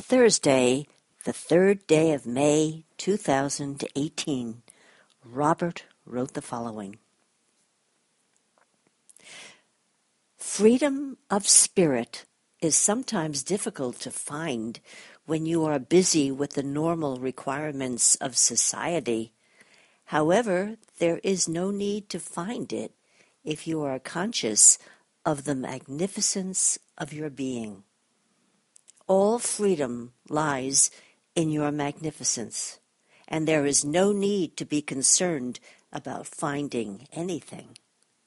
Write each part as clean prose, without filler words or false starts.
Thursday, the 3rd day of May, 2018, Robert wrote the following. Freedom of spirit is sometimes difficult to find when you are busy with the normal requirements of society. However, there is no need to find it if you are conscious of the magnificence of your being. All freedom lies in your magnificence, and there is no need to be concerned about finding anything.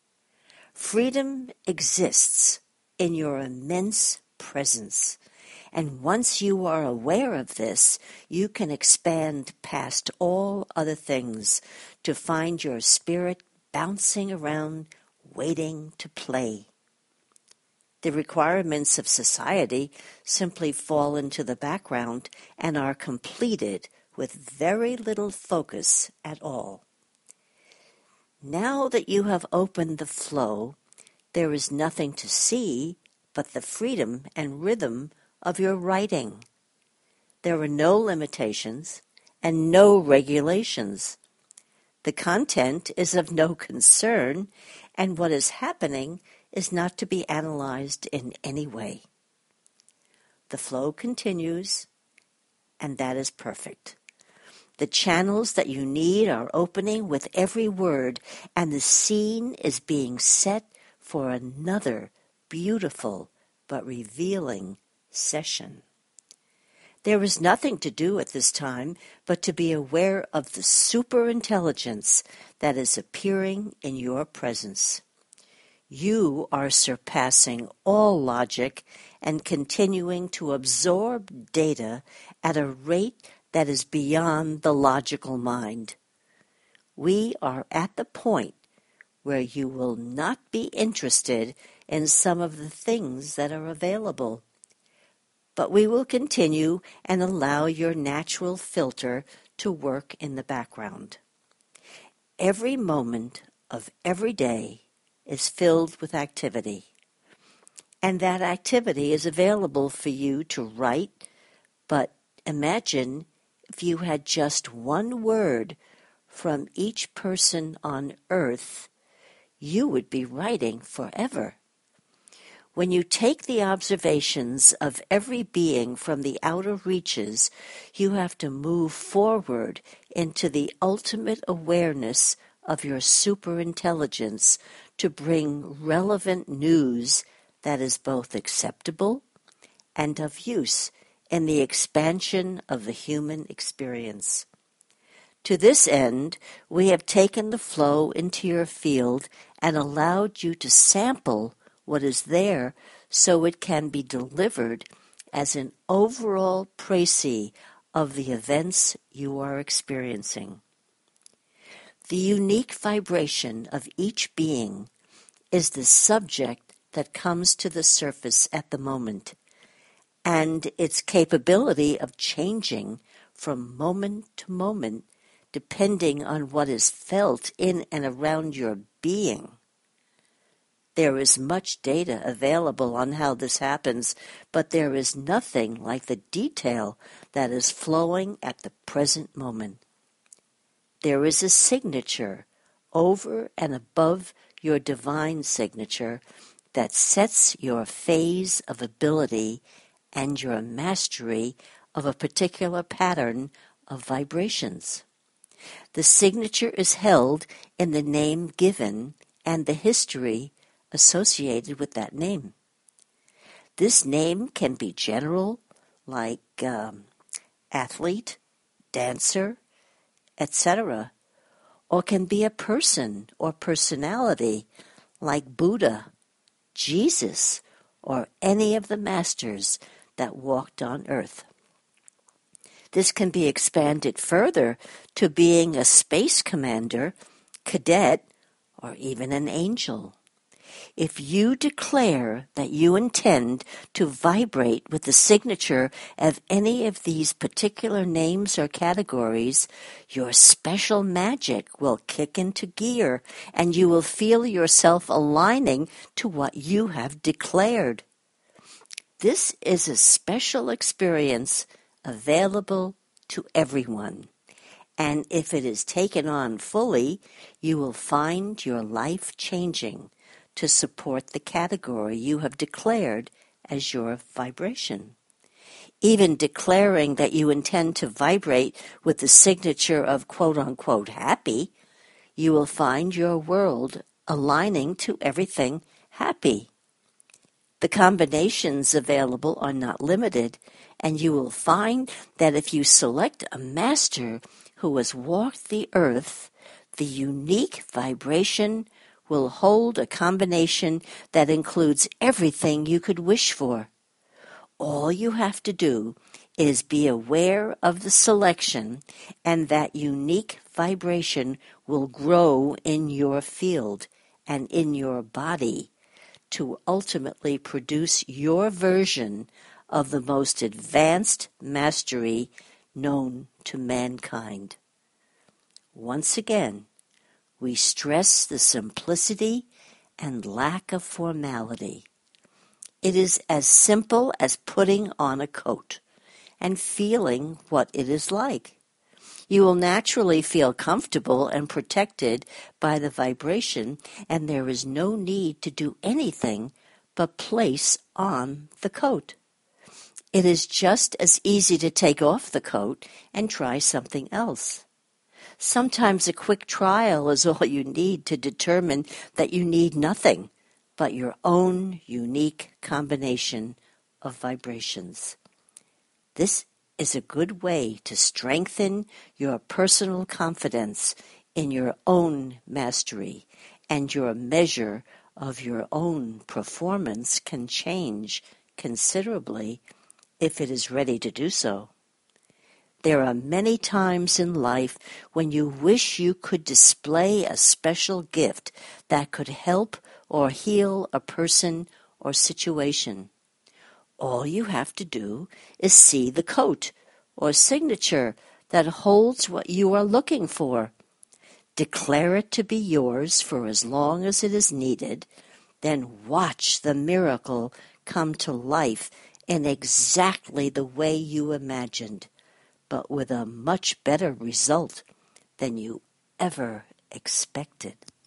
Freedom exists in your immense presence, and once you are aware of this, you can expand past all other things to find your spirit bouncing around, waiting to play. The requirements of society simply fall into the background and are completed with very little focus at all. Now that you have opened the flow, there is nothing to see but the freedom and rhythm of your writing. There are no limitations and no regulations. The content is of no concern, and what is happening is not to be analyzed in any way. The flow continues, and that is perfect. The channels that you need are opening with every word, and the scene is being set for another beautiful but revealing session. There is nothing to do at this time but to be aware of the superintelligence that is appearing in your presence. You are surpassing all logic and continuing to absorb data at a rate that is beyond the logical mind. We are at the point where you will not be interested in some of the things that are available, but we will continue and allow your natural filter to work in the background. Every moment of every day is filled with activity, and that activity is available for you to write, but imagine if you had just one word from each person on earth, you would be writing forever. When you take the observations of every being from the outer reaches, you have to move forward into the ultimate awareness of your superintelligence to bring relevant news that is both acceptable and of use in the expansion of the human experience. To this end, we have taken the flow into your field and allowed you to sample what is there so it can be delivered as an overall précis of the events you are experiencing. The unique vibration of each being is the subject that comes to the surface at the moment, and its capability of changing from moment to moment depending on what is felt in and around your being. There is much data available on how this happens, but there is nothing like the detail that is flowing at the present moment. There is a signature over and above your divine signature that sets your phase of ability and your mastery of a particular pattern of vibrations. The signature is held in the name given and the history associated with that name. This name can be general, like athlete, dancer, etc., or can be a person or personality like Buddha, Jesus, or any of the masters that walked on earth. This can be expanded further to being a space commander, cadet, or even an angel. If you declare that you intend to vibrate with the signature of any of these particular names or categories, your special magic will kick into gear and you will feel yourself aligning to what you have declared. This is a special experience available to everyone. And if it is taken on fully, you will find your life changing to support the category you have declared as your vibration. Even declaring that you intend to vibrate with the signature of quote-unquote happy, you will find your world aligning to everything happy. The combinations available are not limited, and you will find that if you select a master who has walked the earth, the unique vibration will hold a combination that includes everything you could wish for. All you have to do is be aware of the selection, and that unique vibration will grow in your field and in your body to ultimately produce your version of the most advanced mastery known to mankind. Once again, we stress the simplicity and lack of formality. It is as simple as putting on a coat and feeling what it is like. You will naturally feel comfortable and protected by the vibration, and there is no need to do anything but place on the coat. It is just as easy to take off the coat and try something else. Sometimes a quick trial is all you need to determine that you need nothing but your own unique combination of vibrations. This is a good way to strengthen your personal confidence in your own mastery, and your measure of your own performance can change considerably if it is ready to do so. There are many times in life when you wish you could display a special gift that could help or heal a person or situation. All you have to do is see the coat or signature that holds what you are looking for. Declare it to be yours for as long as it is needed, then watch the miracle come to life in exactly the way you imagined, but with a much better result than you ever expected.